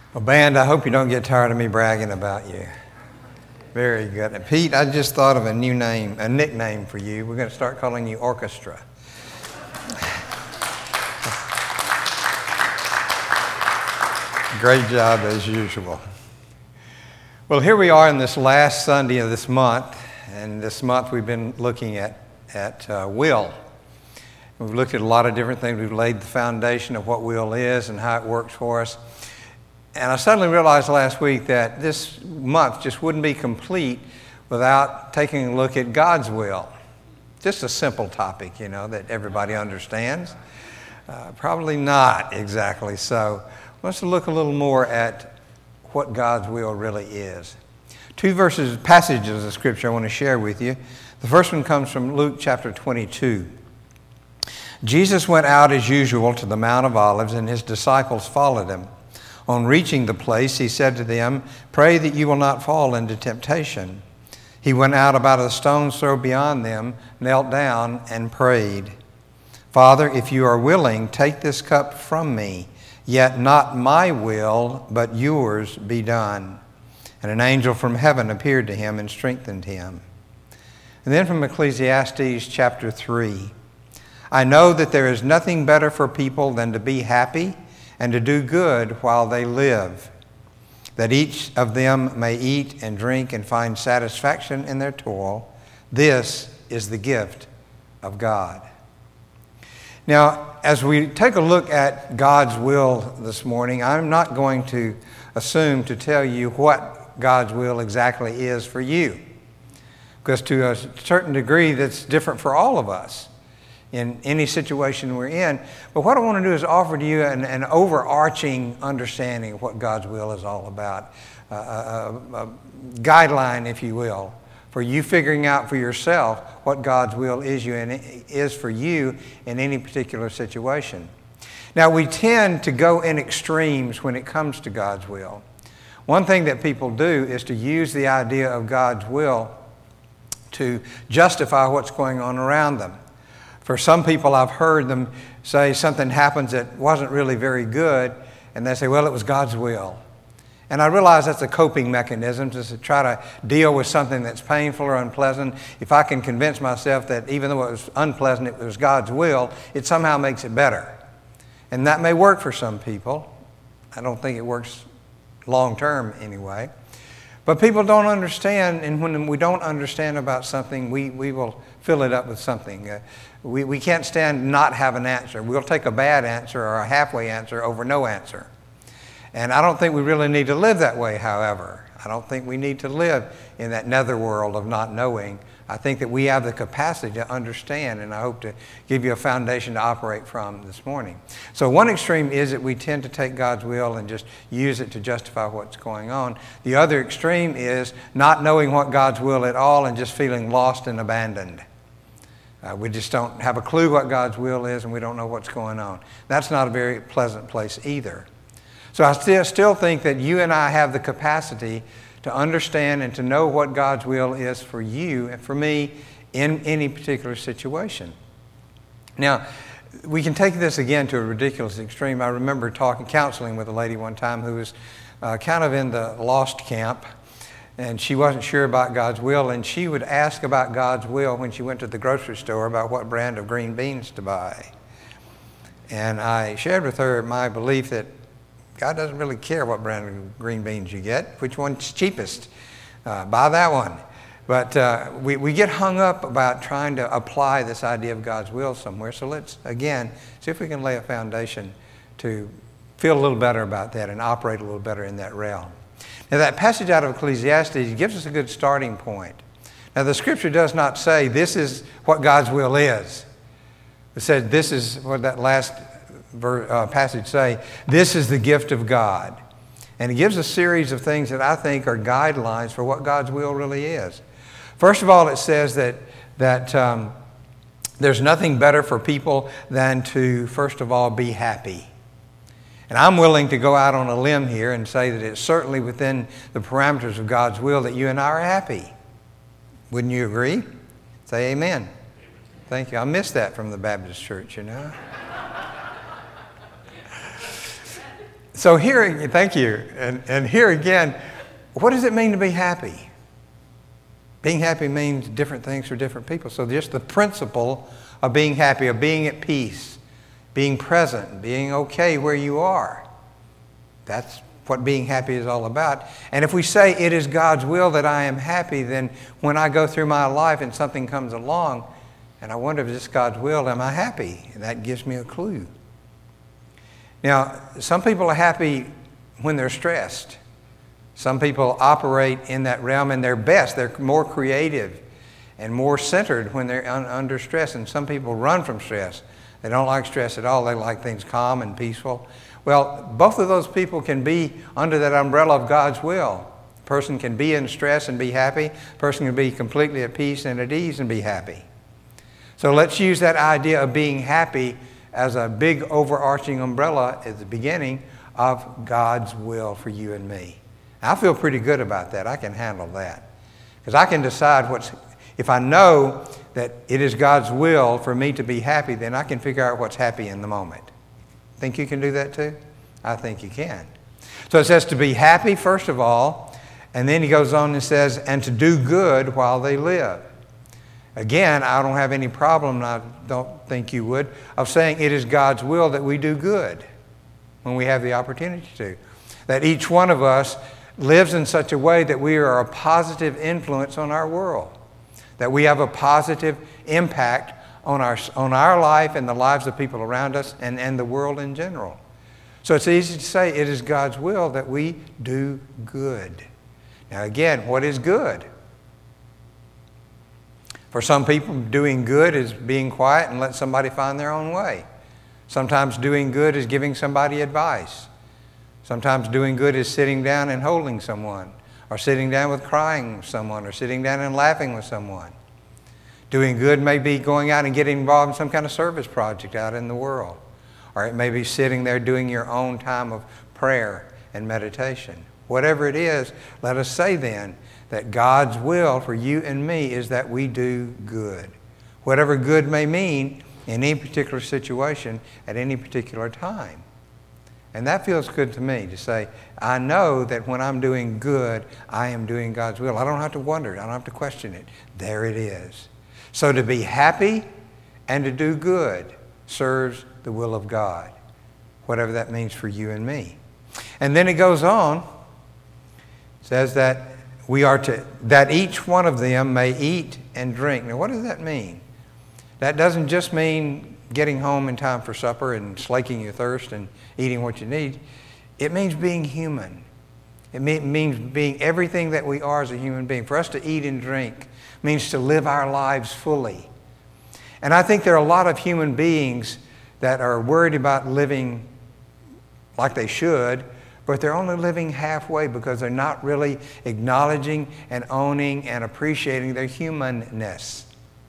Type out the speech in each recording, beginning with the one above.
Well, band, I hope you don't get tired of me bragging about you. Very good. And Pete, I just thought of a new name, a nickname for you. We're going to start calling you Orchestra. Great job as usual. Well, here we are in this last Sunday of this month, and this month we've been looking at will. We've looked at a lot of different things. We've laid the foundation of what will is and how it works for us. And I suddenly realized last week that this month just wouldn't be complete without taking a look at God's will. Just a simple topic, that everybody understands. Probably not exactly so. Let's look a little more at what God's will really is. Two passages of Scripture I want to share with you. The first one comes from Luke chapter 22. Jesus went out as usual to the Mount of Olives, and his disciples followed him. On reaching the place, he said to them, "Pray that you will not fall into temptation." He went out about a stone's throw beyond them, knelt down, and prayed, "Father, if you are willing, take this cup from me. Yet not my will, but yours be done." And an angel from heaven appeared to him and strengthened him. And then from Ecclesiastes chapter 3, "I know that there is nothing better for people than to be happy and to do good while they live, that each of them may eat and drink and find satisfaction in their toil. This is the gift of God." Now, as we take a look at God's will this morning, I'm not going to assume to tell you what God's will exactly is for you, because to a certain degree that's different for all of us in any situation we're in. But what I want to do is offer to you an overarching understanding of what God's will is all about, a guideline, if you will, for you figuring out for yourself what God's will is for you in any particular situation. Now, we tend to go in extremes when it comes to God's will. One thing that people do is to use the idea of God's will to justify what's going on around them. For some people, I've heard them say something happens that wasn't really very good, and they say, well, it was God's will. And I realize that's a coping mechanism to try to deal with something that's painful or unpleasant. If I can convince myself that even though it was unpleasant, it was God's will, it somehow makes it better. And that may work for some people. I don't think it works long term anyway. But people don't understand, and when we don't understand about something, we will fill it up with something. We can't stand not have an answer. We'll take a bad answer or a halfway answer over no answer. And I don't think we really need to live that way, however. I don't think we need to live in that netherworld of not knowing. I think that we have the capacity to understand, and I hope to give you a foundation to operate from this morning. So one extreme is that we tend to take God's will and just use it to justify what's going on. The other extreme is not knowing what God's will at all and just feeling lost and abandoned. We just don't have a clue what God's will is, and we don't know what's going on. That's not a very pleasant place either. So I still think that you and I have the capacity to understand and to know what God's will is for you and for me in any particular situation. Now, we can take this again to a ridiculous extreme. I remember counseling with a lady one time who was kind of in the lost camp, and she wasn't sure about God's will, and she would ask about God's will when she went to the grocery store about what brand of green beans to buy. And I shared with her my belief that God doesn't really care what brand of green beans you get, which one's cheapest. Buy that one. But we get hung up about trying to apply this idea of God's will somewhere. So let's, again, see if we can lay a foundation to feel a little better about that and operate a little better in that realm. Now, that passage out of Ecclesiastes gives us a good starting point. Now, the Scripture does not say this is what God's will is. It said this is what that last passage say, this is the gift of God. And it gives a series of things that I think are guidelines for what God's will really is. First of all, it says that there's nothing better for people than to, first of all, be happy. And I'm willing to go out on a limb here and say that it's certainly within the parameters of God's will that you and I are happy. Wouldn't you agree? Say amen. Thank you. I missed that from the Baptist church, So here, thank you. And here again, what does it mean to be happy? Being happy means different things for different people. So just the principle of being happy, of being at peace, being present, being okay where you are. That's what being happy is all about. And if we say it is God's will that I am happy, then when I go through my life and something comes along, and I wonder if it's God's will, am I happy? And that gives me a clue. Now, some people are happy when they're stressed. Some people operate in that realm in their best. They're more creative and more centered when they're under stress. And some people run from stress. They don't like stress at all. They like things calm and peaceful. Well, both of those people can be under that umbrella of God's will. A person can be in stress and be happy. A person can be completely at peace and at ease and be happy. So let's use that idea of being happy as a big overarching umbrella at the beginning of God's will for you and me. I feel pretty good about that. I can handle that. Because I can decide if I know that it is God's will for me to be happy, then I can figure out what's happy in the moment. Think you can do that too? I think you can. So it says to be happy, first of all, and then he goes on and says, and to do good while they live. Again, I don't have any problem, and I don't think you would, of saying it is God's will that we do good when we have the opportunity to. That each one of us lives in such a way that we are a positive influence on our world. That we have a positive impact on our life and the lives of people around us and the world in general. So it's easy to say it is God's will that we do good. Now again, what is good? For some people, doing good is being quiet and let somebody find their own way. Sometimes doing good is giving somebody advice. Sometimes doing good is sitting down and holding someone, or sitting down with crying with someone, or sitting down and laughing with someone. Doing good may be going out and getting involved in some kind of service project out in the world. Or it may be sitting there doing your own time of prayer and meditation. Whatever it is, let us say then that God's will for you and me is that we do good. Whatever good may mean in any particular situation at any particular time. And that feels good to me to say, I know that when I'm doing good, I am doing God's will. I don't have to wonder it. I don't have to question it. There it is. So to be happy and to do good serves the will of God, whatever that means for you and me. And then it goes on, says that that each one of them may eat and drink. Now what does that mean? That doesn't just mean getting home in time for supper and slaking your thirst and eating what you need. It means being human. It means being everything that we are as a human being. For us to eat and drink means to live our lives fully. And I think there are a lot of human beings that are worried about living like they should, but they're only living halfway because they're not really acknowledging and owning and appreciating their humanness.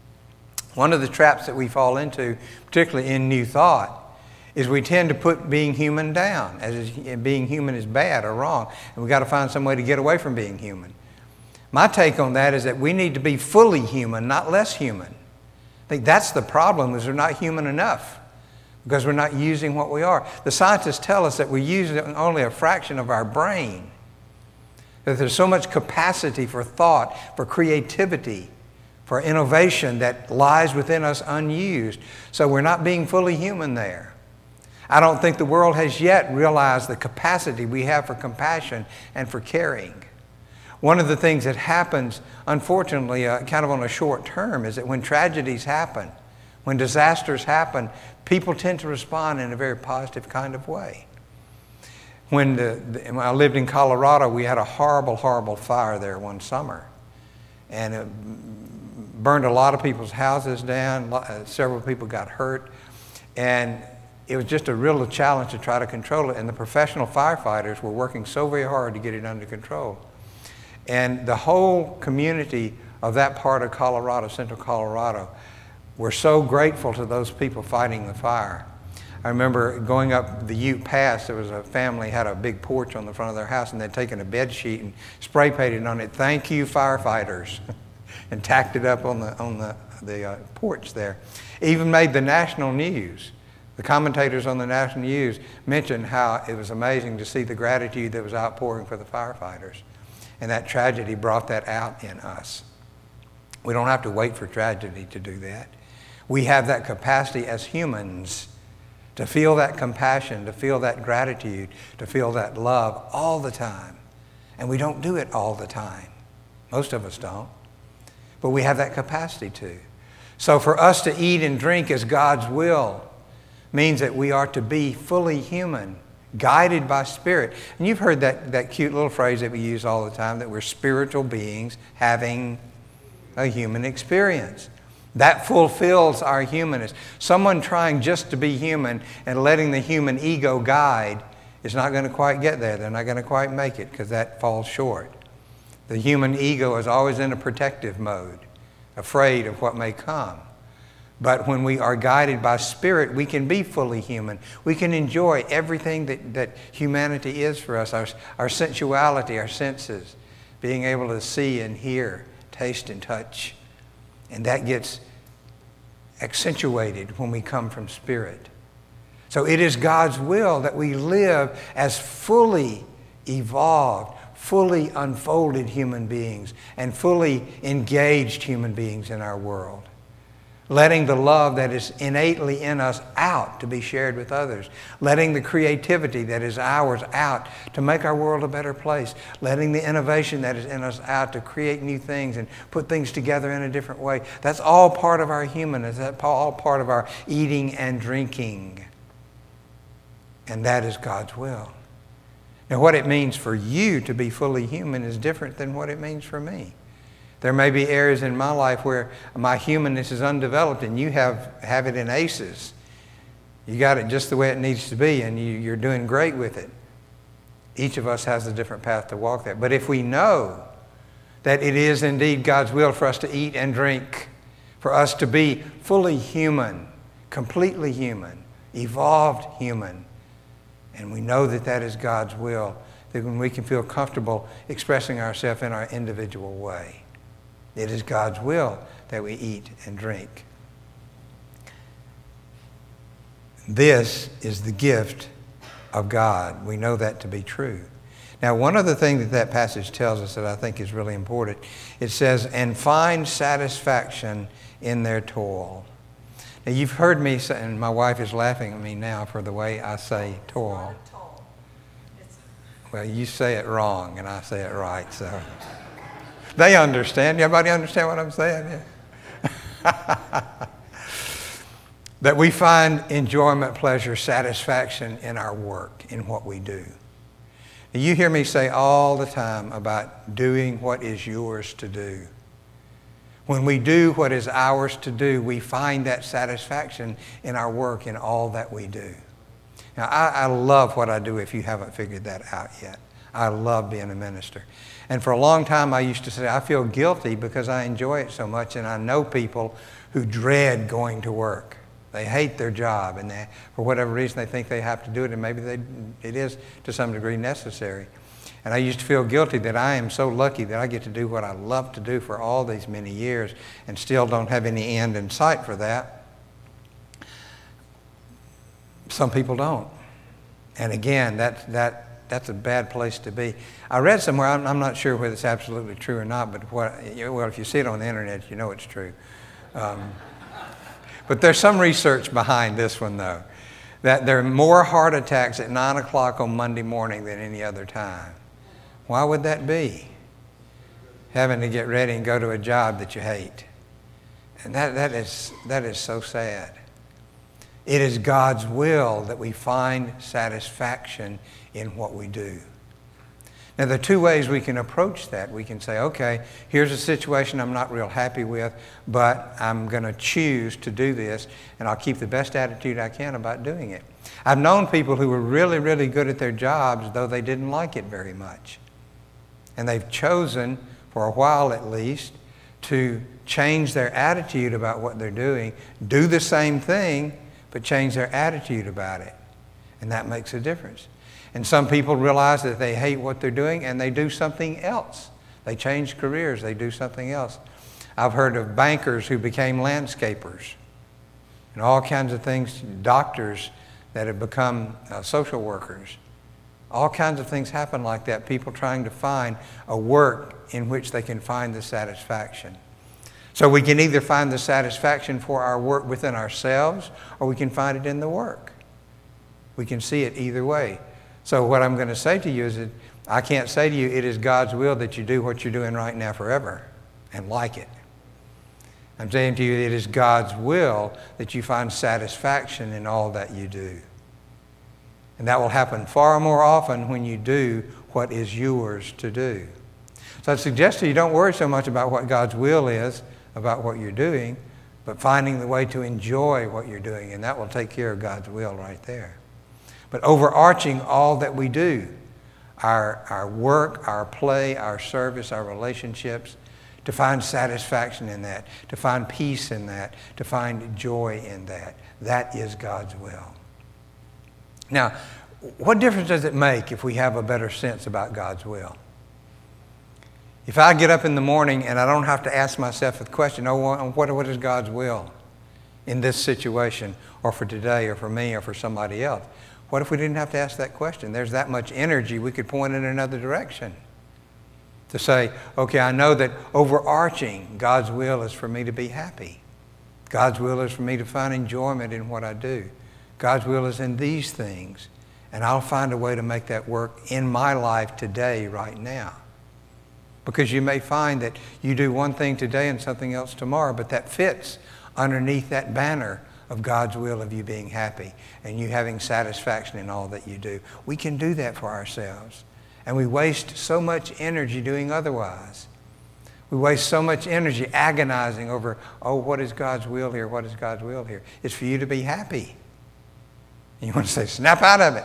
One of the traps that we fall into, particularly in New Thought, is we tend to put being human down, as being human is bad or wrong, and we've got to find some way to get away from being human. My take on that is that we need to be fully human, not less human. I think that's the problem, is we're not human enough because we're not using what we are. The scientists tell us that we use only a fraction of our brain, that there's so much capacity for thought, for creativity, for innovation that lies within us unused. So we're not being fully human there. I don't think the world has yet realized the capacity we have for compassion and for caring. One of the things that happens, unfortunately, kind of on a short term, is that when tragedies happen, when disasters happen, people tend to respond in a very positive kind of way. When I lived in Colorado, we had a horrible, horrible fire there one summer. And it burned a lot of people's houses down. Several people got hurt. And it was just a real challenge to try to control it. And the professional firefighters were working so very hard to get it under control. And the whole community of that part of Colorado, central Colorado, were so grateful to those people fighting the fire. I remember going up the Ute Pass, there was a family had a big porch on the front of their house, and they'd taken a bed sheet and spray painted on it, "Thank you, firefighters," and tacked it up on the porch there. It even made the national news. The commentators on the national news mentioned how it was amazing to see the gratitude that was outpouring for the firefighters. And that tragedy brought that out in us. We don't have to wait for tragedy to do that. We have that capacity as humans to feel that compassion, to feel that gratitude, to feel that love all the time. And we don't do it all the time. Most of us don't. But we have that capacity to. So for us to eat and drink as God's will means that we are to be fully human, guided by Spirit. And you've heard that cute little phrase that we use all the time, that we're spiritual beings having a human experience. That fulfills our humanness. Someone trying just to be human and letting the human ego guide is not going to quite get there. They're not going to quite make it because that falls short. The human ego is always in a protective mode, afraid of what may come. But when we are guided by Spirit, we can be fully human. We can enjoy everything that humanity is for us, our sensuality, our senses, being able to see and hear, taste and touch. And that gets accentuated when we come from Spirit. So it is God's will that we live as fully evolved, fully unfolded human beings and fully engaged human beings in our world. Letting the love that is innately in us out to be shared with others. Letting the creativity that is ours out to make our world a better place. Letting the innovation that is in us out to create new things and put things together in a different way. That's all part of our humanness. That's all part of our eating and drinking. And that is God's will. Now, what it means for you to be fully human is different than what it means for me. There may be areas in my life where my humanness is undeveloped and you have it in aces. You got it just the way it needs to be and you're doing great with it. Each of us has a different path to walk there. But if we know that it is indeed God's will for us to eat and drink, for us to be fully human, completely human, evolved human, and we know that that is God's will, then we can feel comfortable expressing ourselves in our individual way. It is God's will that we eat and drink. This is the gift of God. We know that to be true. Now, one other thing that passage tells us that I think is really important, it says, and find satisfaction in their toil. Now, you've heard me say, and my wife is laughing at me now for the way I say toil. Well, you say it wrong and I say it right, so... They understand. Everybody understand what I'm saying? Yeah. That we find enjoyment, pleasure, satisfaction in our work, in what we do. You hear me say all the time about doing what is yours to do. When we do what is ours to do, we find that satisfaction in our work, in all that we do. Now, I love what I do if you haven't figured that out yet. I love being a minister. And for a long time, I used to say, I feel guilty because I enjoy it so much, and I know people who dread going to work. They hate their job, and for whatever reason, they think they have to do it, and maybe it is, to some degree, necessary. And I used to feel guilty that I am so lucky that I get to do what I love to do for all these many years and still don't have any end in sight for that. Some people don't. And again, that's a bad place to be. I read somewhere, I'm not sure whether it's absolutely true or not, but if you see it on the internet, you know it's true. But there's some research behind this one, though, that there are more heart attacks at 9 o'clock on Monday morning than any other time. Why would that be? Having to get ready and go to a job that you hate. And that is so sad. It is God's will that we find satisfaction in what we do. Now, there are two ways we can approach that. We can say, okay, here's a situation I'm not real happy with, but I'm going to choose to do this, and I'll keep the best attitude I can about doing it. I've known people who were really, really good at their jobs, though they didn't like it very much. And they've chosen, for a while at least, to change their attitude about what they're doing, do the same thing, but change their attitude about it. And that makes a difference. And some people realize that they hate what they're doing and they do something else. They change careers, they do something else. I've heard of bankers who became landscapers. and all kinds of things, doctors that have become social workers. All kinds of things happen like that, people trying to find a work in which they can find the satisfaction. So we can either find the satisfaction for our work within ourselves, or we can find it in the work. We can see it either way. So what I'm going to say to you is that I can't say to you, it is God's will that you do what you're doing right now forever and like it. I'm saying to you, it is God's will that you find satisfaction in all that you do. And that will happen far more often when you do what is yours to do. So I'd suggest to you, don't worry so much about what God's will is, about what you're doing, but finding the way to enjoy what you're doing, and that will take care of God's will right there. But overarching all that we do, our work, our play, our service, our relationships, to find satisfaction in that, to find peace in that, to find joy in that. That is God's will. Now, what difference does it make if we have a better sense about God's will? If I get up in the morning and I don't have to ask myself the question, what is God's will in this situation, or for today, or for me, or for somebody else? What if we didn't have to ask that question? There's that much energy, we could point in another direction. To say, okay, I know that overarching, God's will is for me to be happy. God's will is for me to find enjoyment in what I do. God's will is in these things, and I'll find a way to make that work in my life today, right now. Because you may find that you do one thing today and something else tomorrow, but that fits underneath that banner of God's will of you being happy and you having satisfaction in all that you do. We can do that for ourselves. And we waste so much energy doing otherwise. We waste so much energy agonizing over, what is God's will here? What is God's will here? It's for you to be happy. And you want to say, snap out of it.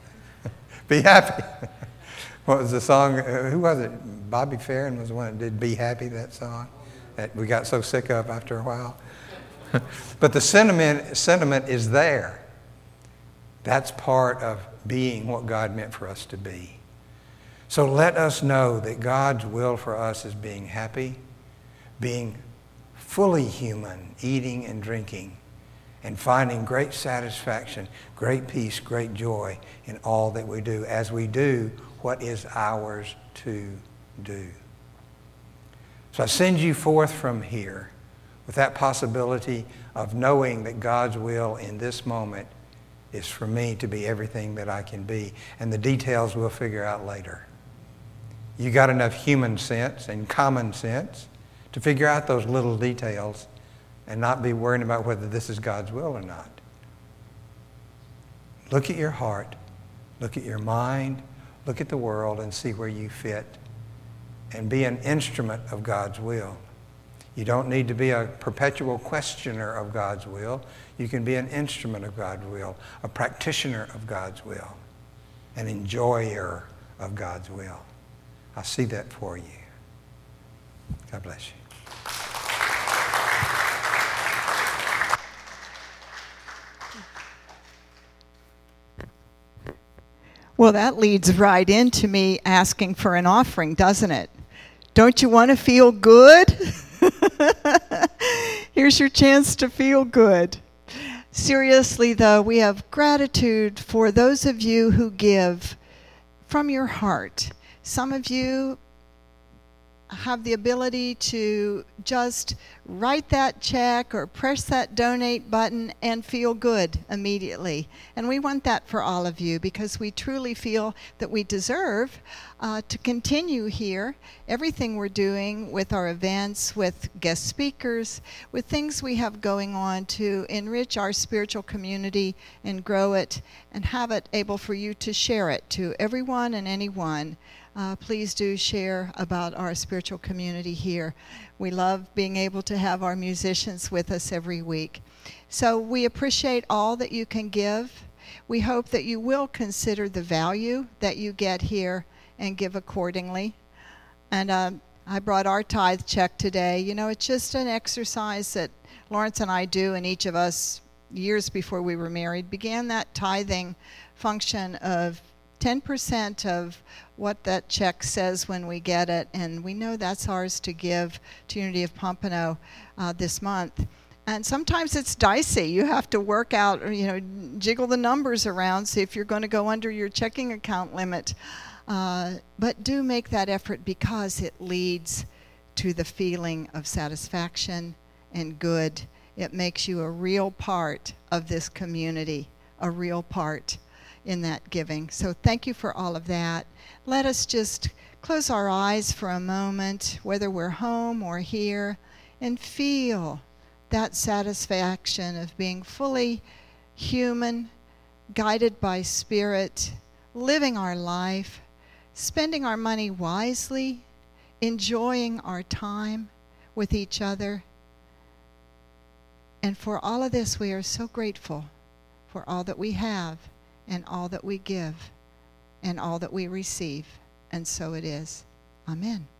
Be happy. What was the song? Who was it? Bobby Farron was the one that did Be Happy, that song that we got so sick of after a while. But the sentiment is there. That's part of being what God meant for us to be. So let us know that God's will for us is being happy, being fully human, eating and drinking, and finding great satisfaction, great peace, great joy in all that we do as we do what is ours to do. So I send you forth from here with that possibility of knowing that God's will in this moment is for me to be everything that I can be, and the details we'll figure out later. You got enough human sense and common sense to figure out those little details and not be worrying about whether this is God's will or not. Look at your heart, look at your mind, look at the world and see where you fit, and be an instrument of God's will. You don't need to be a perpetual questioner of God's will. You can be an instrument of God's will, a practitioner of God's will, an enjoyer of God's will. I see that for you. God bless you. Well, that leads right into me asking for an offering, doesn't it? Don't you want to feel good? Here's your chance to feel good. Seriously, though, we have gratitude for those of you who give from your heart. Some of you have the ability to just write that check or press that donate button and feel good immediately. And we want that for all of you because we truly feel that we deserve to continue here. Everything we're doing with our events, with guest speakers, with things we have going on to enrich our spiritual community and grow it and have it able for you to share it to everyone and anyone. Please do share about our spiritual community here. We love being able to have our musicians with us every week. So we appreciate all that you can give. We hope that you will consider the value that you get here and give accordingly. And I brought our tithe check today. You know, it's just an exercise that Lawrence and I do, and each of us, years before we were married, began that tithing function of 10% of what that check says when we get it, and we know that's ours to give to Unity of Pompano this month. And sometimes it's dicey. You have to work out, jiggle the numbers around, see if you're going to go under your checking account limit. But do make that effort, because it leads to the feeling of satisfaction and good. It makes you a real part of this community, a real part in that giving. So thank you for all of that. Let us just close our eyes for a moment, whether we're home or here, and feel that satisfaction of being fully human, guided by Spirit, living our life, spending our money wisely, enjoying our time with each other. And for all of this, we are so grateful for all that we have and all that we give and all that we receive. And so it is. Amen.